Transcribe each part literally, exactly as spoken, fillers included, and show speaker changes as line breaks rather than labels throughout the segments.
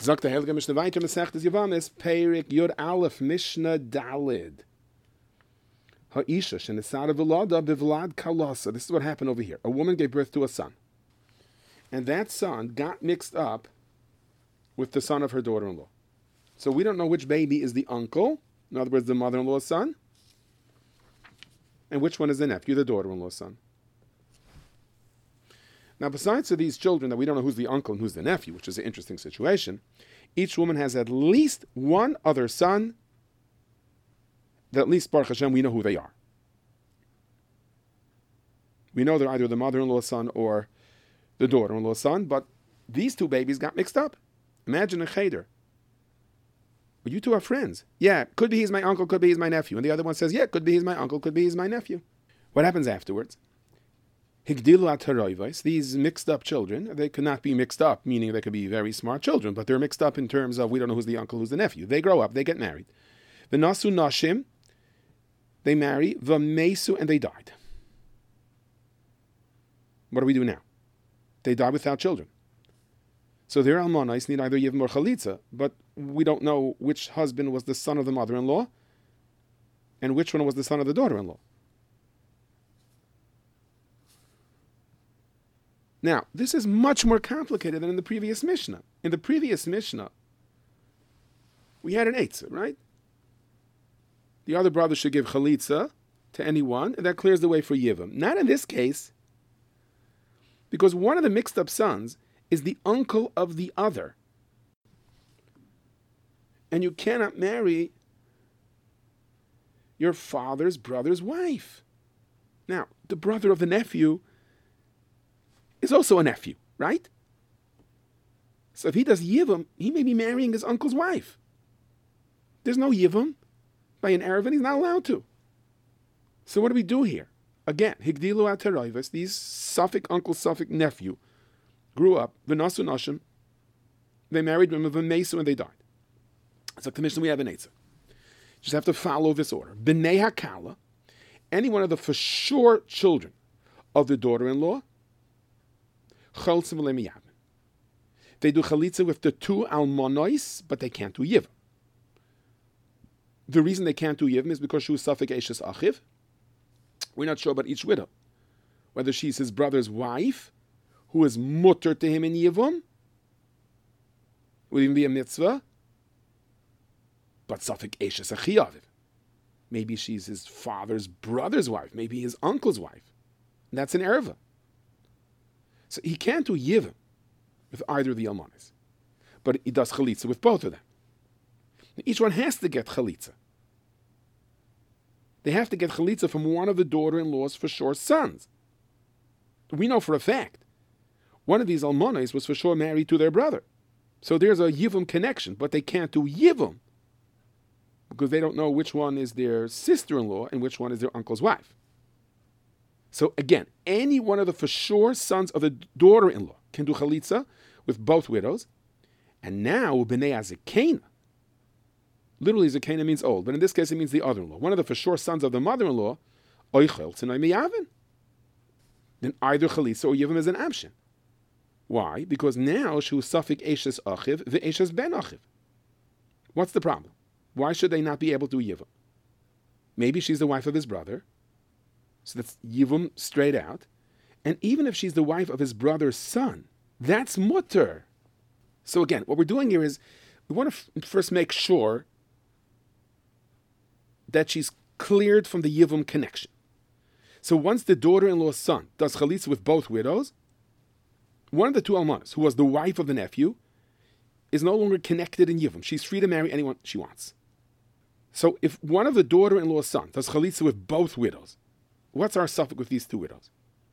Sagt der Heilige Mishnah weiter, Masechtes Yevamos, Perik Yud Aleph Mishnah Dalid. Ha'isha shenesara v'lada b'vlad kalasa. This is what happened over here. A woman gave birth to a son. And that son got mixed up with the son of her daughter-in-law. So we don't know which baby is the uncle, in other words, the mother-in-law's son, and which one is the nephew, the daughter-in-law's son. Now, besides for these children that we don't know who's the uncle and who's the nephew, which is an interesting situation, each woman has at least one other son that at least, Baruch Hashem, we know who they are. We know they're either the mother-in-law's son or the daughter-in-law's son, but these two babies got mixed up. Imagine a cheder. Well, you two are friends. Yeah, could be he's my uncle, could be he's my nephew. And the other one says, yeah, could be he's my uncle, could be he's my nephew. What happens afterwards? Higdilu at these mixed up children, they could not be mixed up, meaning they could be very smart children, but they're mixed up in terms of we don't know who's the uncle, who's the nephew. They grow up, they get married. The nasu nashim, they marry, v'mesu, and they died. What do we do now? They die without children. So their almanos need either yivim or chalitza, but we don't know which husband was the son of the mother-in-law and which one was the son of the daughter-in-law. Now, this is much more complicated than in the previous Mishnah. In the previous Mishnah, we had an eitzah, right? The other brother should give chalitza to anyone, and that clears the way for yivim. Not in this case, because one of the mixed-up sons is the uncle of the other. And you cannot marry your father's brother's wife. Now, the brother of the nephew is also a nephew, right? So if he does yivum, he may be marrying his uncle's wife. There's no yivum by an Arab, and he's not allowed to. So what do we do here? Again, higdilu at these Suffolk uncle, Suffolk nephew, grew up, v'nasu nashim, they married women of a mesu and they died. It's like the Mishnah we have in Eitzah. Just have to follow this order. B'nei hakala, any one of the for sure children of the daughter-in-law, chaltzim v'lemiyavin. They do chalitza with the two almonois, but they can't do yivim. The reason they can't do yivim is because she was Suffolk Eishes Achiv. We're not sure about each widow. Whether she's his brother's wife, who is mutter to him in yivum, would even be a mitzvah, but Suffolk Eishes Achiv. Maybe she's his father's brother's wife, maybe his uncle's wife. And that's an erva. So he can't do yivim with either of the almanis, but he does chalitza with both of them. Each one has to get chalitza. They have to get chalitza from one of the daughter-in-law's for sure sons. We know for a fact one of these almanis was for sure married to their brother. So there's a yivum connection, but they can't do yivum because they don't know which one is their sister-in-law and which one is their uncle's wife. So again, any one of the for sure sons of the daughter-in-law can do chalitza with both widows. And now, b'nei azekena, literally zekena means old, but in this case it means the other-in-law. One of the for sure sons of the mother-in-law, oichel tzanai miyavin. Then either chalitza or yivim is an option. Why? Because now she was Suffolk Eishes Achiv, the Eishes Ben Achiv. What's the problem? Why should they not be able to do yivum? Maybe she's the wife of his brother, so that's yivum straight out. And even if she's the wife of his brother's son, that's mutter. So again, what we're doing here is we want to f- first make sure that she's cleared from the yivum connection. So once the daughter-in-law's son does chalitza with both widows, one of the two almanas, who was the wife of the nephew, is no longer connected in yivum. She's free to marry anyone she wants. So if one of the daughter-in-law's son does chalitza with both widows, what's our suffix with these two widows?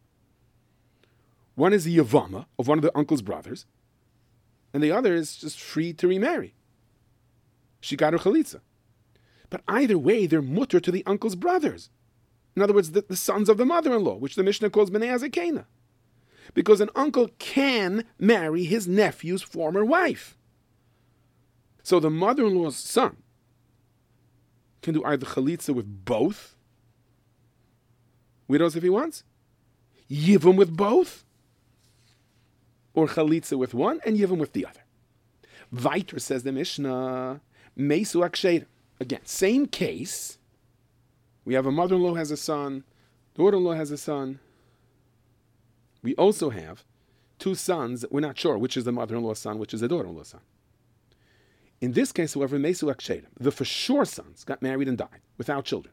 One is the yavama of one of the uncle's brothers, and the other is just free to remarry. She got her chalitza. But either way, they're mutter to the uncle's brothers. In other words, the, the sons of the mother-in-law, which the Mishnah calls b'nei azekena. Because an uncle can marry his nephew's former wife. So the mother-in-law's son can do either chalitza with both widows if he wants, yivum with both, or chalitza with one and yivum with the other. Weiter says the Mishnah, Mesu Aksheira. Again, same case. We have a mother-in-law has a son, daughter-in-law has a son. We also have two sons. We're not sure which is the mother-in-law's son, which is the daughter-in-law's son. In this case, however, Mesu Aksheira, the for sure sons got married and died without children.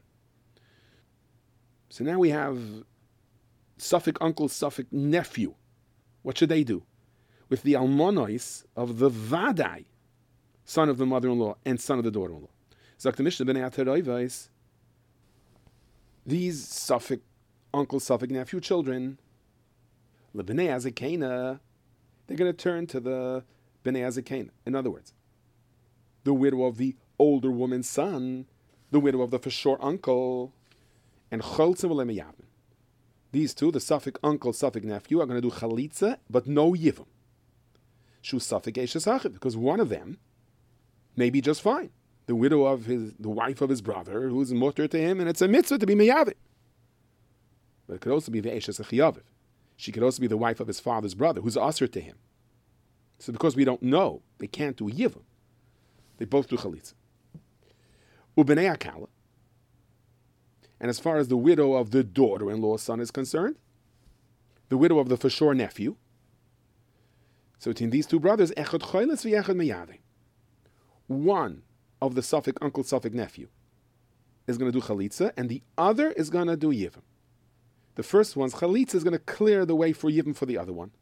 So now we have Suffolk uncle, Suffolk nephew. What should they do? With the almonois of the Vadai, son of the mother-in-law and son of the daughter-in-law. Sagt the Mishnah, Bnei Ataroivais, these Suffolk uncle, Suffolk nephew children, Lebnei Azekena, they're going to turn to the Bnei Azekena. In other words, the widow of the older woman's son, the widow of the for sure uncle, and Cholzim V'Lemeyavin. These two, the Suffolk uncle, Suffolk nephew, are going to do Chalitza, but no Yivim. Shu Suffolk Eishesachid, because one of them may be just fine. The widow of his, the wife of his brother, who's mutter to him, and it's a mitzvah to be Meyavin. But it could also be the Eishesachid. She could also be the wife of his father's brother, who's usher to him. So because we don't know, they can't do Yivim. They both do Chalitza. Ubenei Akala. And as far as the widow of the daughter-in-law's son is concerned, the widow of the for sure nephew, so between these two brothers, Echad Choyles v'Echad Meyaveh. One of the Suffolk uncle, Suffolk nephew is going to do Chalitza, and the other is going to do Yivim. The first one's Chalitza is going to clear the way for Yivim for the other one.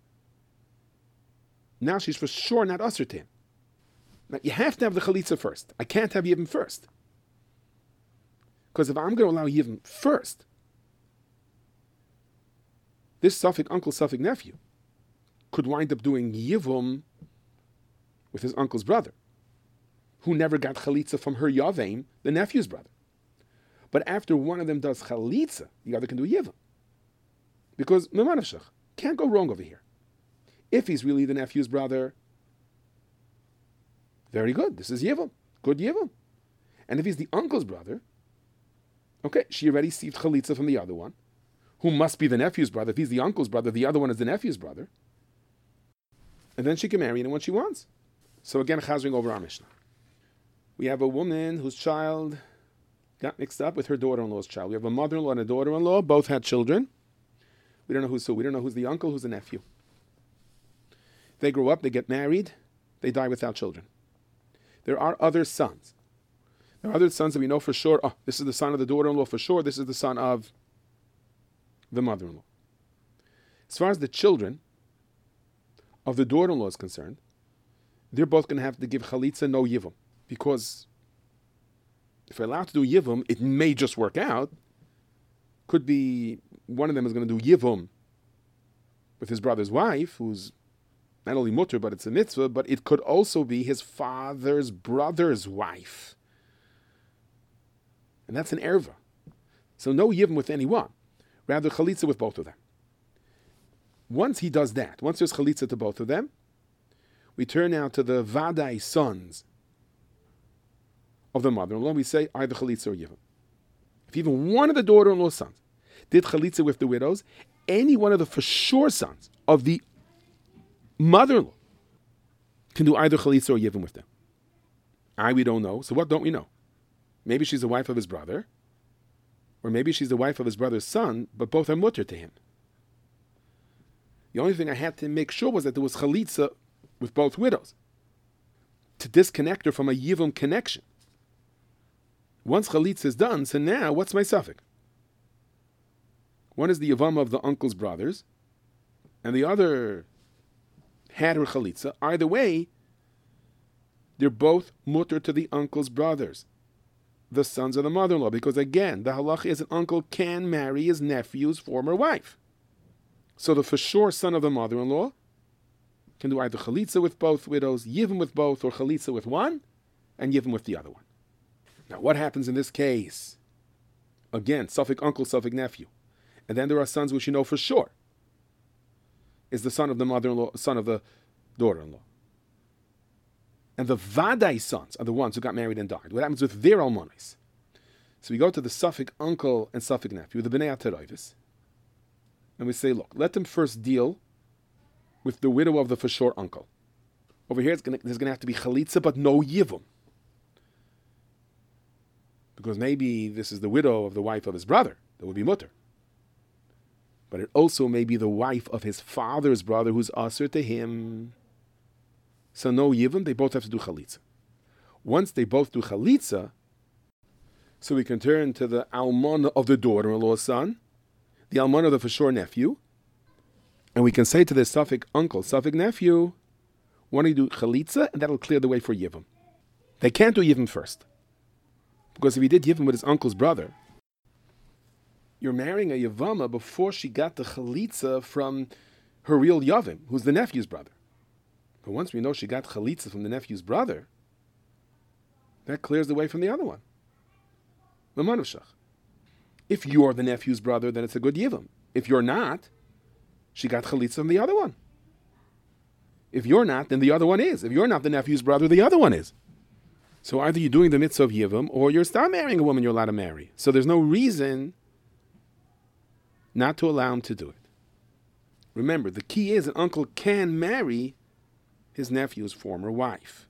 Now she's for sure not usher to him. Now you have to have the Chalitza first. I can't have Yivim first. Because if I'm going to allow Yivim first, this Suffolk uncle, Suffolk nephew could wind up doing Yivum with his uncle's brother, who never got Chalitza from her Yaveim, the nephew's brother. But after one of them does Chalitza, the other can do Yivum. Because Memanavshach can't go wrong over here. If he's really the nephew's brother, very good. This is Yivum. Good Yivum. And if he's the uncle's brother, okay, she already received Chalitza from the other one, who must be the nephew's brother. If he's the uncle's brother, the other one is the nephew's brother. And then she can marry anyone she wants. So again, chazering over our Mishnah. We have a woman whose child got mixed up with her daughter-in-law's child. We have a mother-in-law and a daughter-in-law. Both had children. We don't know who's who. We don't know who's the uncle, who's the nephew. They grow up, they get married, they die without children. There are other sons. There are other sons that we know for sure, oh, this is the son of the daughter-in-law for sure, this is the son of the mother-in-law. As far as the children of the daughter-in-law is concerned, they're both going to have to give Chalitza, no Yivum. Because if they're allowed to do Yivum, it may just work out. Could be one of them is going to do Yivum with his brother's wife, who's not only mutter, but it's a mitzvah, but it could also be his father's brother's wife. And that's an erva. So no Yivum with anyone. Rather Chalitza with both of them. Once he does that, once there's Chalitza to both of them, we turn now to the Vadai sons of the mother-in-law. We say either Chalitza or Yivum. If even one of the daughter-in-law's sons did Chalitza with the widows, any one of the for sure sons of the mother-in-law can do either Chalitza or Yivum with them. I, we don't know. So what don't we know? Maybe she's the wife of his brother, or maybe she's the wife of his brother's son, but both are mutter to him. The only thing I had to make sure was that there was Chalitza with both widows, to disconnect her from a Yivum connection. Once Chalitza is done, so now what's my suffix? One is the Yavam of the uncle's brothers, and the other had her Chalitza. Either way, they're both mutter to the uncle's brothers, the sons of the mother-in-law, because again, the halacha is an uncle can marry his nephew's former wife. So the for sure son of the mother-in-law can do either Chalitza with both widows, Yivim with both, or Chalitza with one, and Yivim with the other one. Now what happens in this case? Again, Suffolk uncle, Suffolk nephew. And then there are sons which you know for sure is the son of the mother-in-law, son of the daughter-in-law. And the Vadai sons are the ones who got married and died. What happens with their almonis? So we go to the Suffolk uncle and Suffolk nephew, the Bnei Ataroivus, and we say, look, let them first deal with the widow of the for sure uncle. Over here, it's gonna, there's going to have to be chalitza, but no yivum. Because maybe this is the widow of the wife of his brother. That would be mutter. But it also may be the wife of his father's brother who's usher to him. So no yivum, they both have to do chalitza. Once they both do chalitza, so we can turn to the almana of the daughter-in-law's son, the almana of the for sure nephew, and we can say to the suffix uncle, suffix nephew, why don't you do chalitza, and that'll clear the way for yivum. They can't do yivum first. Because if he did yivum with his uncle's brother, you're marrying a yavama before she got the chalitza from her real yavim, who's the nephew's brother. But once we know she got chalitza from the nephew's brother, that clears the way from the other one. If you're the nephew's brother, then it's a good yivum. If you're not, she got chalitza from the other one. If you're not, then the other one is. If you're not the nephew's brother, the other one is. So either you're doing the mitzvah of yivum, or you're still marrying a woman you're allowed to marry. So there's no reason not to allow him to do it. Remember, the key is an uncle can marry his nephew's former wife.